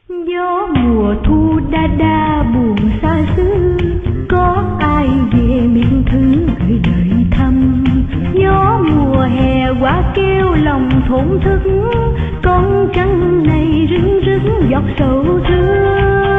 Gió mùa thu đa đa buồn xa xứ, có ai về miền thư gửi đời thăm. Gió mùa hè quả kêu lòng thổn thức, con trăng này rưng rưng giọt sầu thương.